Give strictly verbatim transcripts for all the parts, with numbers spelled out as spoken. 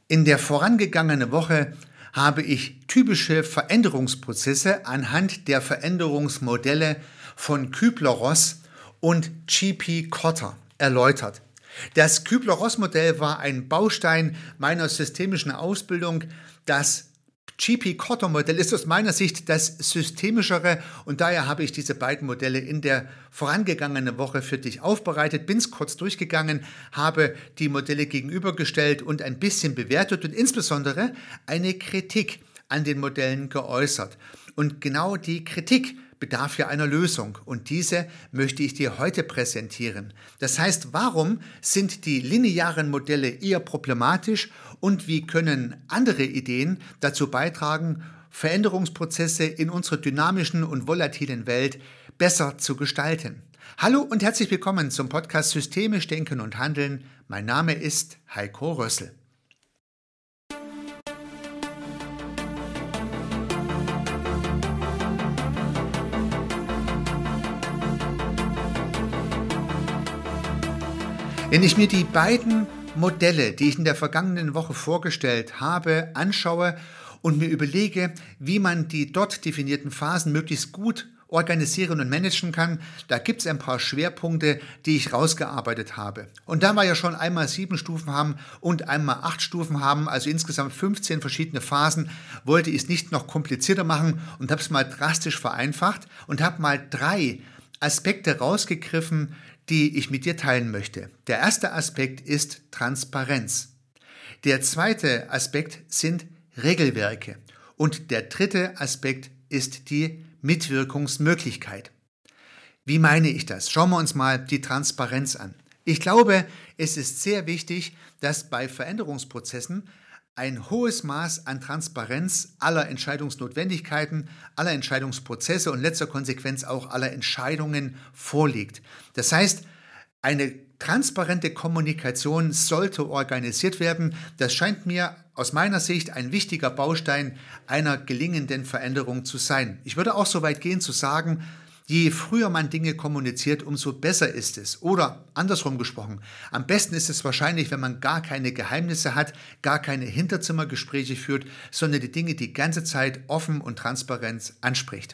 In der vorangegangenen Woche habe ich typische Veränderungsprozesse anhand der Veränderungsmodelle von Kübler-Ross und G P Cotter erläutert. Das Kübler-Ross-Modell war ein Baustein meiner systemischen Ausbildung. Das G P Cotter-Modell ist aus meiner Sicht das systemischere und daher habe ich diese beiden Modelle in der vorangegangenen Woche für dich aufbereitet, bin es kurz durchgegangen, habe die Modelle gegenübergestellt und ein bisschen bewertet und insbesondere eine Kritik an den Modellen geäußert. Und genau die Kritik bedarf ja einer Lösung und diese möchte ich dir heute präsentieren. Das heißt, warum sind die linearen Modelle eher problematisch und wie können andere Ideen dazu beitragen, Veränderungsprozesse in unserer dynamischen und volatilen Welt besser zu gestalten? Hallo und herzlich willkommen zum Podcast Systemisch Denken und Handeln. Mein Name ist Heiko Rössel. Wenn ich mir die beiden Modelle, die ich in der vergangenen Woche vorgestellt habe, anschaue und mir überlege, wie man die dort definierten Phasen möglichst gut organisieren und managen kann, da gibt es ein paar Schwerpunkte, die ich rausgearbeitet habe. Und da wir ja schon einmal sieben Stufen haben und einmal acht Stufen haben, also insgesamt fünfzehn verschiedene Phasen, wollte ich es nicht noch komplizierter machen und habe es mal drastisch vereinfacht und habe mal drei Aspekte rausgegriffen, die ich mit dir teilen möchte. Der erste Aspekt ist Transparenz. Der zweite Aspekt sind Regelwerke. Und der dritte Aspekt ist die Mitwirkungsmöglichkeit. Wie meine ich das? Schauen wir uns mal die Transparenz an. Ich glaube, es ist sehr wichtig, dass bei Veränderungsprozessen ein hohes Maß an Transparenz aller Entscheidungsnotwendigkeiten, aller Entscheidungsprozesse und letzter Konsequenz auch aller Entscheidungen vorliegt. Das heißt, eine transparente Kommunikation sollte organisiert werden. Das scheint mir aus meiner Sicht ein wichtiger Baustein einer gelingenden Veränderung zu sein. Ich würde auch so weit gehen zu sagen, je früher man Dinge kommuniziert, umso besser ist es. Oder andersrum gesprochen, am besten ist es wahrscheinlich, wenn man gar keine Geheimnisse hat, gar keine Hinterzimmergespräche führt, sondern die Dinge die ganze Zeit offen und transparent anspricht.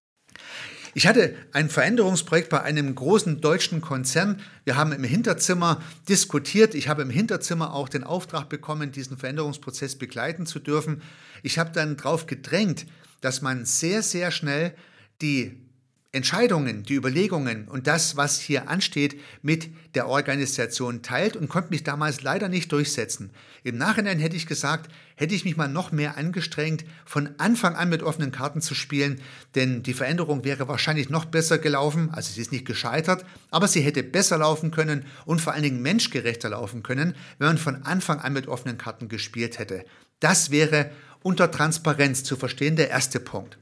Ich hatte ein Veränderungsprojekt bei einem großen deutschen Konzern. Wir haben im Hinterzimmer diskutiert. Ich habe im Hinterzimmer auch den Auftrag bekommen, diesen Veränderungsprozess begleiten zu dürfen. Ich habe dann darauf gedrängt, dass man sehr, sehr schnell die Entscheidungen, die Überlegungen und das, was hier ansteht, mit der Organisation teilt und konnte mich damals leider nicht durchsetzen. Im Nachhinein hätte ich gesagt, hätte ich mich mal noch mehr angestrengt, von Anfang an mit offenen Karten zu spielen, denn die Veränderung wäre wahrscheinlich noch besser gelaufen, also sie ist nicht gescheitert, aber sie hätte besser laufen können und vor allen Dingen menschgerechter laufen können, wenn man von Anfang an mit offenen Karten gespielt hätte. Das wäre unter Transparenz zu verstehen der erste Punkt.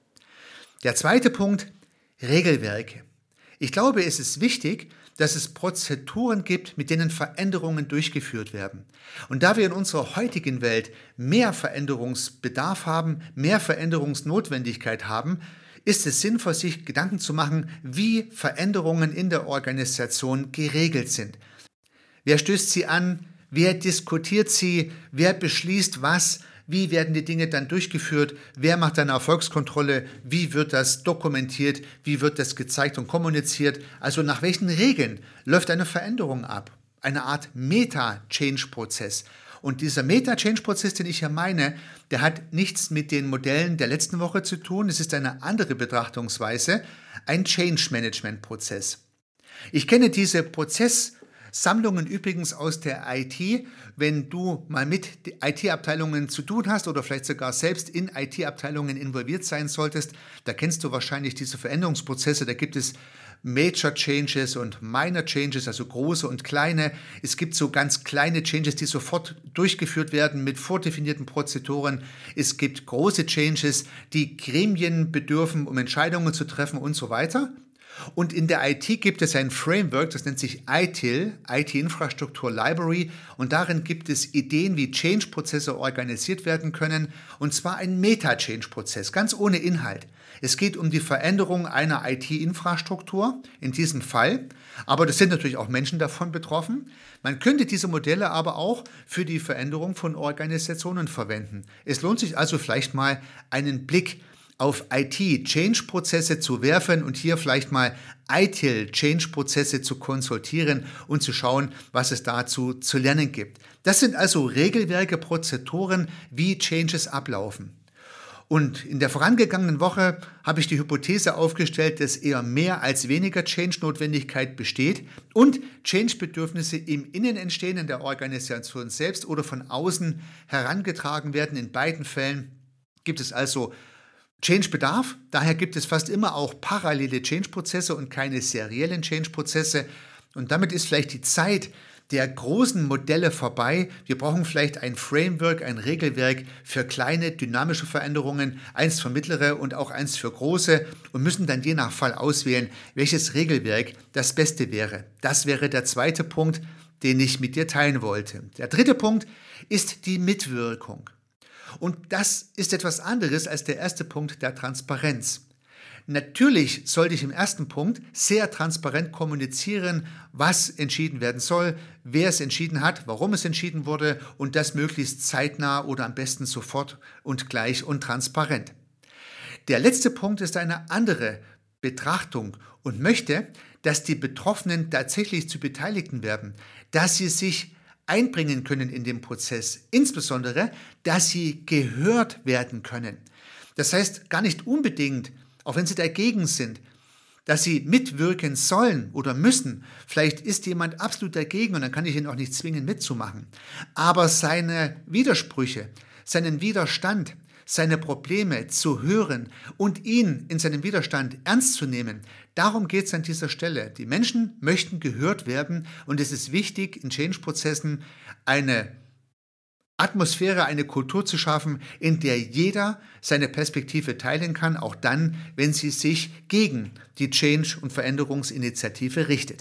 Der zweite Punkt: Regelwerke. Ich glaube, es ist wichtig, dass es Prozeduren gibt, mit denen Veränderungen durchgeführt werden. Und da wir in unserer heutigen Welt mehr Veränderungsbedarf haben, mehr Veränderungsnotwendigkeit haben, ist es sinnvoll, sich Gedanken zu machen, wie Veränderungen in der Organisation geregelt sind. Wer stößt sie an? Wer diskutiert sie? Wer beschließt was? Wie werden die Dinge dann durchgeführt? Wer macht eine Erfolgskontrolle? Wie wird das dokumentiert? Wie wird das gezeigt und kommuniziert? Also nach welchen Regeln läuft eine Veränderung ab? Eine Art Meta-Change-Prozess. Und dieser Meta-Change-Prozess, den ich hier meine, der hat nichts mit den Modellen der letzten Woche zu tun. Es ist eine andere Betrachtungsweise, ein Change-Management-Prozess. Ich kenne diese Prozess Sammlungen übrigens aus der I T, wenn du mal mit I T-Abteilungen zu tun hast oder vielleicht sogar selbst in I T-Abteilungen involviert sein solltest, da kennst du wahrscheinlich diese Veränderungsprozesse, da gibt es Major Changes und Minor Changes, also große und kleine. Es gibt so ganz kleine Changes, die sofort durchgeführt werden mit vordefinierten Prozeduren. Es gibt große Changes, die Gremien bedürfen, um Entscheidungen zu treffen und so weiter. Und in der I T gibt es ein Framework, das nennt sich I T I L, I T-Infrastruktur Library, und darin gibt es Ideen, wie Change-Prozesse organisiert werden können, und zwar ein Meta-Change-Prozess, ganz ohne Inhalt. Es geht um die Veränderung einer I T-Infrastruktur, in diesem Fall, aber das sind natürlich auch Menschen davon betroffen. Man könnte diese Modelle aber auch für die Veränderung von Organisationen verwenden. Es lohnt sich also vielleicht mal einen Blick auf I T-Change-Prozesse zu werfen und hier vielleicht mal I T I L-Change-Prozesse zu konsultieren und zu schauen, was es dazu zu lernen gibt. Das sind also Regelwerke, Prozessoren, wie Changes ablaufen. Und in der vorangegangenen Woche habe ich die Hypothese aufgestellt, dass eher mehr als weniger Change-Notwendigkeit besteht und Change-Bedürfnisse im Innen entstehen, in der Organisation selbst oder von außen herangetragen werden. In beiden Fällen gibt es also Change-Bedarf. Daher gibt es fast immer auch parallele Change-Prozesse und keine seriellen Change-Prozesse. Und damit ist vielleicht die Zeit der großen Modelle vorbei. Wir brauchen vielleicht ein Framework, ein Regelwerk für kleine, dynamische Veränderungen, eins für mittlere und auch eins für große, und müssen dann je nach Fall auswählen, welches Regelwerk das Beste wäre. Das wäre der zweite Punkt, den ich mit dir teilen wollte. Der dritte Punkt ist die Mitwirkung. Und das ist etwas anderes als der erste Punkt der Transparenz. Natürlich sollte ich im ersten Punkt sehr transparent kommunizieren, was entschieden werden soll, wer es entschieden hat, warum es entschieden wurde, und das möglichst zeitnah oder am besten sofort und gleich und transparent. Der letzte Punkt ist eine andere Betrachtung und möchte, dass die Betroffenen tatsächlich zu Beteiligten werden, dass sie sich einbringen können in den Prozess, insbesondere, dass sie gehört werden können. Das heißt gar nicht unbedingt, auch wenn sie dagegen sind, dass sie mitwirken sollen oder müssen. Vielleicht ist jemand absolut dagegen und dann kann ich ihn auch nicht zwingen, mitzumachen. Aber seine Widersprüche, seinen Widerstand, seine Probleme zu hören und ihn in seinem Widerstand ernst zu nehmen, darum geht es an dieser Stelle. Die Menschen möchten gehört werden und es ist wichtig, in Change-Prozessen eine Atmosphäre, eine Kultur zu schaffen, in der jeder seine Perspektive teilen kann, auch dann, wenn sie sich gegen die Change- und Veränderungsinitiative richtet.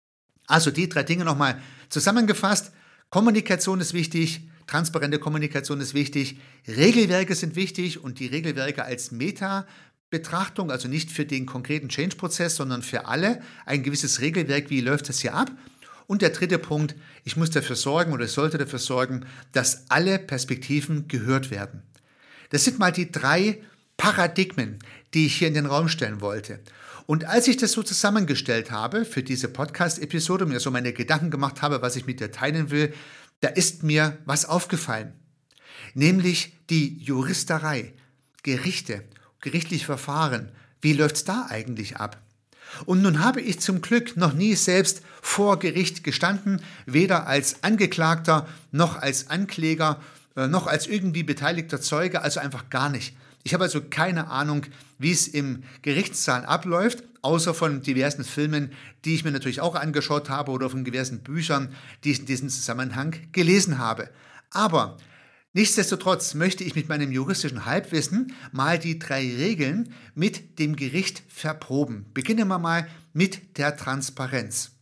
Also die drei Dinge nochmal zusammengefasst. Kommunikation ist wichtig, transparente Kommunikation ist wichtig, Regelwerke sind wichtig und die Regelwerke als Meta-Betrachtung, also nicht für den konkreten Change-Prozess, sondern für alle, ein gewisses Regelwerk, wie läuft das hier ab? Und der dritte Punkt, ich muss dafür sorgen oder ich sollte dafür sorgen, dass alle Perspektiven gehört werden. Das sind mal die drei Paradigmen, die ich hier in den Raum stellen wollte. Und als ich das so zusammengestellt habe für diese Podcast-Episode, mir so meine Gedanken gemacht habe, was ich mit dir teilen will, da ist mir was aufgefallen. Nämlich die Juristerei, Gerichte, gerichtliche Verfahren. Wie läuft es da eigentlich ab? Und nun habe ich zum Glück noch nie selbst vor Gericht gestanden, weder als Angeklagter noch als Ankläger, äh, noch als irgendwie beteiligter Zeuge, also einfach gar nicht. Ich habe also keine Ahnung, wie es im Gerichtssaal abläuft, außer von diversen Filmen, die ich mir natürlich auch angeschaut habe oder von diversen Büchern, die ich in diesem Zusammenhang gelesen habe. Aber nichtsdestotrotz möchte ich mit meinem juristischen Halbwissen mal die drei Regeln mit dem Gericht verproben. Beginnen wir mal mit der Transparenz.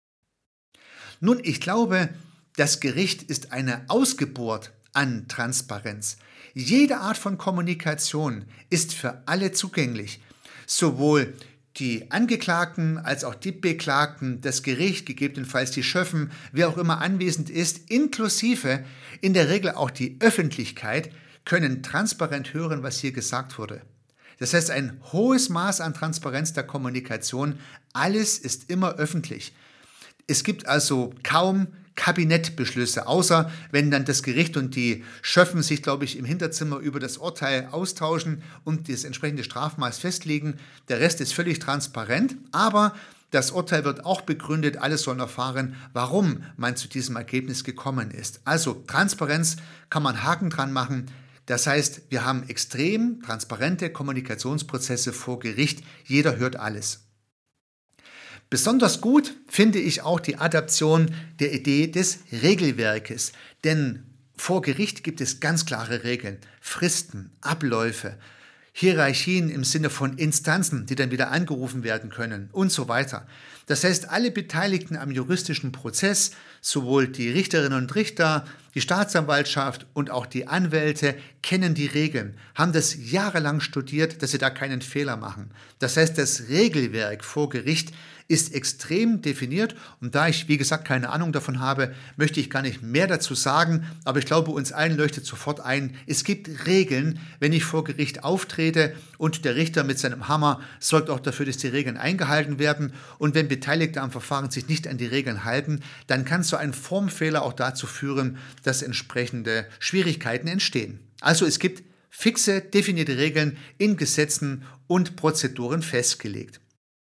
Nun, ich glaube, das Gericht ist eine Ausgeburt an Transparenz. Jede Art von Kommunikation ist für alle zugänglich. Sowohl die Angeklagten als auch die Beklagten, das Gericht, gegebenenfalls die Schöffen, wer auch immer anwesend ist, inklusive in der Regel auch die Öffentlichkeit, können transparent hören, was hier gesagt wurde. Das heißt, ein hohes Maß an Transparenz der Kommunikation, alles ist immer öffentlich. Es gibt also kaum Kabinettbeschlüsse, außer wenn dann das Gericht und die Schöffen sich, glaube ich, im Hinterzimmer über das Urteil austauschen und das entsprechende Strafmaß festlegen. Der Rest ist völlig transparent, aber das Urteil wird auch begründet, alle sollen erfahren, warum man zu diesem Ergebnis gekommen ist. Also Transparenz kann man Haken dran machen. Das heißt, wir haben extrem transparente Kommunikationsprozesse vor Gericht. Jeder hört alles. Besonders gut finde ich auch die Adaption der Idee des Regelwerkes, denn vor Gericht gibt es ganz klare Regeln, Fristen, Abläufe. Hierarchien im Sinne von Instanzen, die dann wieder angerufen werden können und so weiter. Das heißt, alle Beteiligten am juristischen Prozess, sowohl die Richterinnen und Richter, die Staatsanwaltschaft und auch die Anwälte, kennen die Regeln, haben das jahrelang studiert, dass sie da keinen Fehler machen. Das heißt, das Regelwerk vor Gericht ist extrem definiert und da ich, wie gesagt, keine Ahnung davon habe, möchte ich gar nicht mehr dazu sagen, aber ich glaube, uns allen leuchtet sofort ein, es gibt Regeln, wenn ich vor Gericht auftrete und der Richter mit seinem Hammer sorgt auch dafür, dass die Regeln eingehalten werden und wenn Beteiligte am Verfahren sich nicht an die Regeln halten, dann kann so ein Formfehler auch dazu führen, dass entsprechende Schwierigkeiten entstehen. Also es gibt fixe, definierte Regeln in Gesetzen und Prozeduren festgelegt.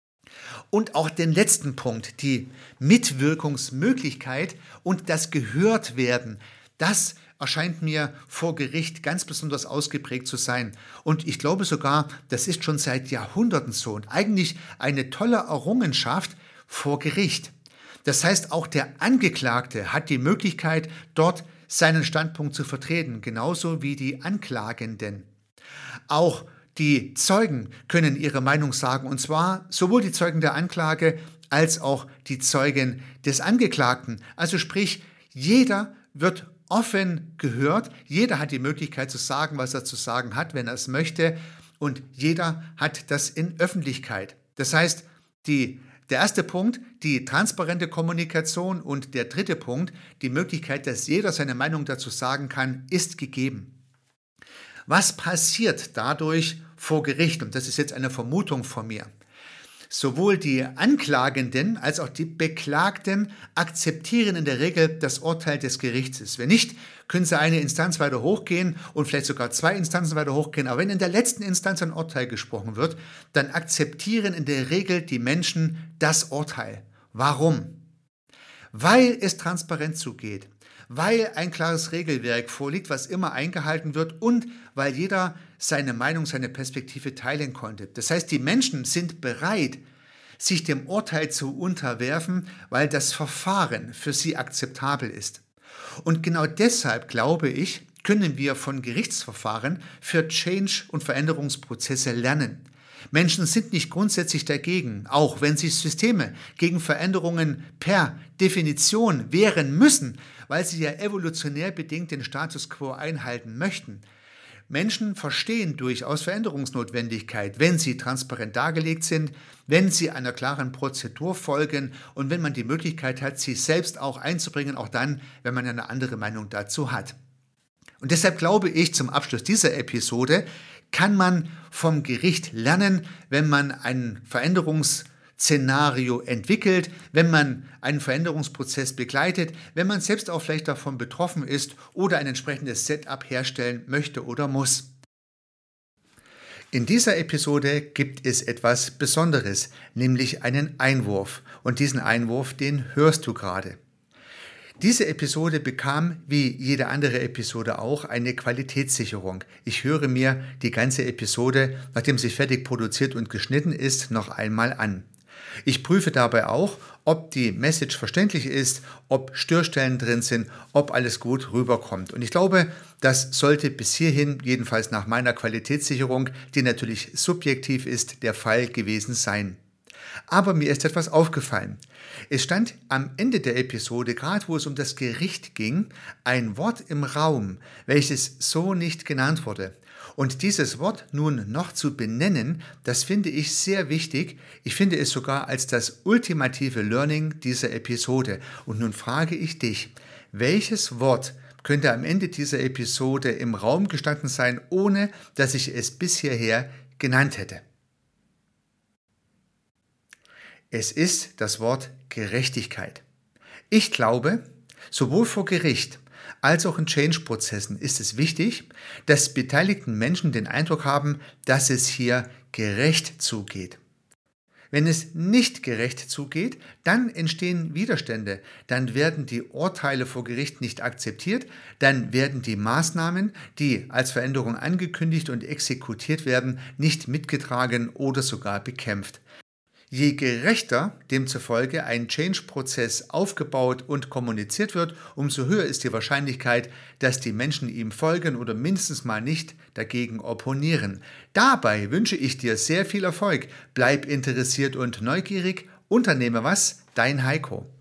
Und auch den letzten Punkt, die Mitwirkungsmöglichkeit und das Gehörtwerden, das erscheint mir vor Gericht ganz besonders ausgeprägt zu sein. Und ich glaube sogar, das ist schon seit Jahrhunderten so und eigentlich eine tolle Errungenschaft vor Gericht. Das heißt, auch der Angeklagte hat die Möglichkeit, dort seinen Standpunkt zu vertreten, genauso wie die Anklagenden. Auch die Zeugen können ihre Meinung sagen, und zwar sowohl die Zeugen der Anklage als auch die Zeugen des Angeklagten. Also sprich, jeder wird offen gehört, jeder hat die Möglichkeit zu sagen, was er zu sagen hat, wenn er es möchte, und jeder hat das in Öffentlichkeit. Das heißt, die, der erste Punkt, die transparente Kommunikation und der dritte Punkt, die Möglichkeit, dass jeder seine Meinung dazu sagen kann, ist gegeben. Was passiert dadurch vor Gericht? Und das ist jetzt eine Vermutung von mir. Sowohl die Anklagenden als auch die Beklagten akzeptieren in der Regel das Urteil des Gerichtes. Wenn nicht, können sie eine Instanz weiter hochgehen und vielleicht sogar zwei Instanzen weiter hochgehen. Aber wenn in der letzten Instanz ein Urteil gesprochen wird, dann akzeptieren in der Regel die Menschen das Urteil. Warum? Weil es transparent zugeht. Weil ein klares Regelwerk vorliegt, was immer eingehalten wird und weil jeder seine Meinung, seine Perspektive teilen konnte. Das heißt, die Menschen sind bereit, sich dem Urteil zu unterwerfen, weil das Verfahren für sie akzeptabel ist. Und genau deshalb, glaube ich, können wir von Gerichtsverfahren für Change- und Veränderungsprozesse lernen. Menschen sind nicht grundsätzlich dagegen, auch wenn sich Systeme gegen Veränderungen per Definition wehren müssen, weil sie ja evolutionär bedingt den Status quo einhalten möchten. Menschen verstehen durchaus Veränderungsnotwendigkeit, wenn sie transparent dargelegt sind, wenn sie einer klaren Prozedur folgen und wenn man die Möglichkeit hat, sie selbst auch einzubringen, auch dann, wenn man eine andere Meinung dazu hat. Und deshalb glaube ich, zum Abschluss dieser Episode kann man vom Gericht lernen, wenn man ein Veränderungsszenario entwickelt, wenn man einen Veränderungsprozess begleitet, wenn man selbst auch vielleicht davon betroffen ist oder ein entsprechendes Setup herstellen möchte oder muss. In dieser Episode gibt es etwas Besonderes, nämlich einen Einwurf. Und diesen Einwurf, den hörst du gerade. Diese Episode bekam, wie jede andere Episode auch, eine Qualitätssicherung. Ich höre mir die ganze Episode, nachdem sie fertig produziert und geschnitten ist, noch einmal an. Ich prüfe dabei auch, ob die Message verständlich ist, ob Störstellen drin sind, ob alles gut rüberkommt. Und ich glaube, das sollte bis hierhin, jedenfalls nach meiner Qualitätssicherung, die natürlich subjektiv ist, der Fall gewesen sein. Aber mir ist etwas aufgefallen. Es stand am Ende der Episode, gerade wo es um das Gericht ging, ein Wort im Raum, welches so nicht genannt wurde. Und dieses Wort nun noch zu benennen, das finde ich sehr wichtig. Ich finde es sogar als das ultimative Learning dieser Episode. Und nun frage ich dich, welches Wort könnte am Ende dieser Episode im Raum gestanden sein, ohne dass ich es bis hierher genannt hätte? Es ist das Wort Gerechtigkeit. Ich glaube, sowohl vor Gericht als auch in Change-Prozessen ist es wichtig, dass beteiligten Menschen den Eindruck haben, dass es hier gerecht zugeht. Wenn es nicht gerecht zugeht, dann entstehen Widerstände, dann werden die Urteile vor Gericht nicht akzeptiert, dann werden die Maßnahmen, die als Veränderung angekündigt und exekutiert werden, nicht mitgetragen oder sogar bekämpft. Je gerechter demzufolge ein Change-Prozess aufgebaut und kommuniziert wird, umso höher ist die Wahrscheinlichkeit, dass die Menschen ihm folgen oder mindestens mal nicht dagegen opponieren. Dabei wünsche ich dir sehr viel Erfolg. Bleib interessiert und neugierig. Unternehme was, dein Heiko.